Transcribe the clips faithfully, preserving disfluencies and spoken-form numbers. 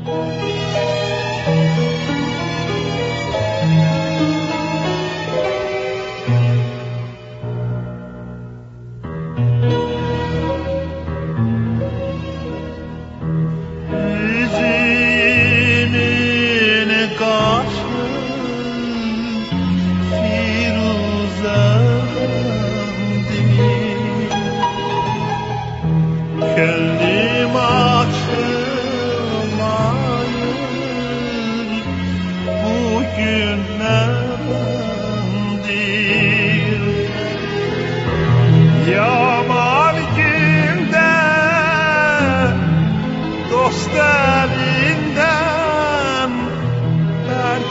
Kendim açılmayır bugünlerdendir. Yaman günde dost elinden berk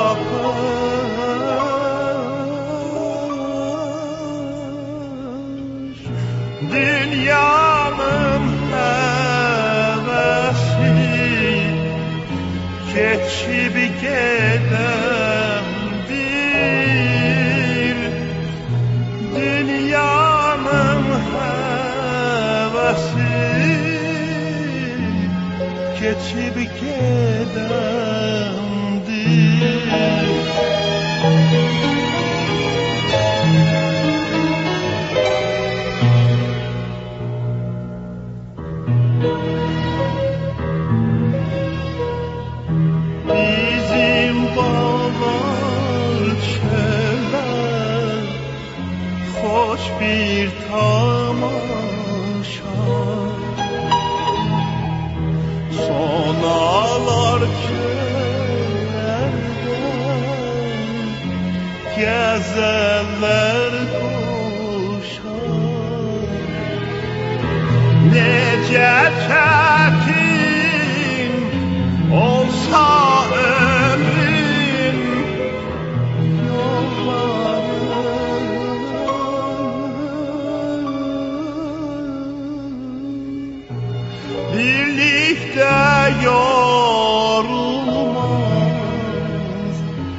yapar. Dünyanın hevesi geçip gidendir. Dünyanın hevesi geçip gidendir. Bizim bağlar çöller, hoş bir tamaşa. Sonalar çöllerde, gezeller koşar. Nece çetin olsa ömrüm yolları, birlikte yorulmaz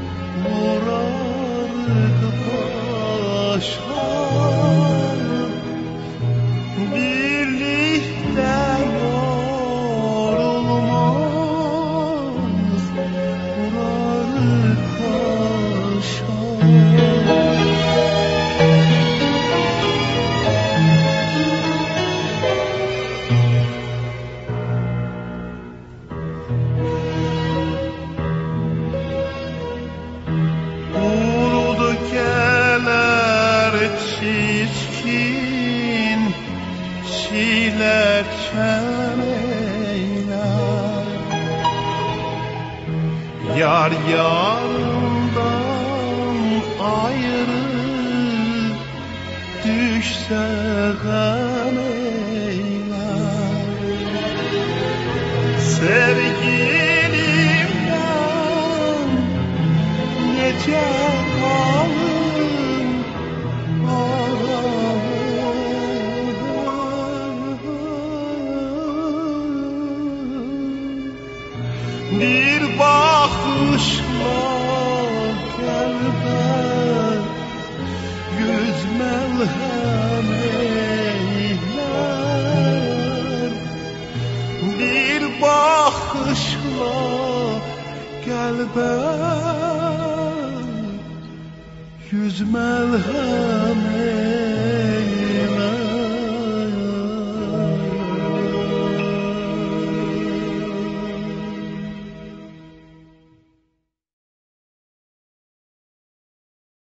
vurardık başa. Birlikte yorulmaz vurardık başa. Kurudu keler çirkin çilek çeneyler. Yar yarından ayrı düşse gam eyler. Sevgilimden nece kalın bir bakışla kalbe yüz melhem eyler. Bir bakışla kalbe yüz melhem eyler.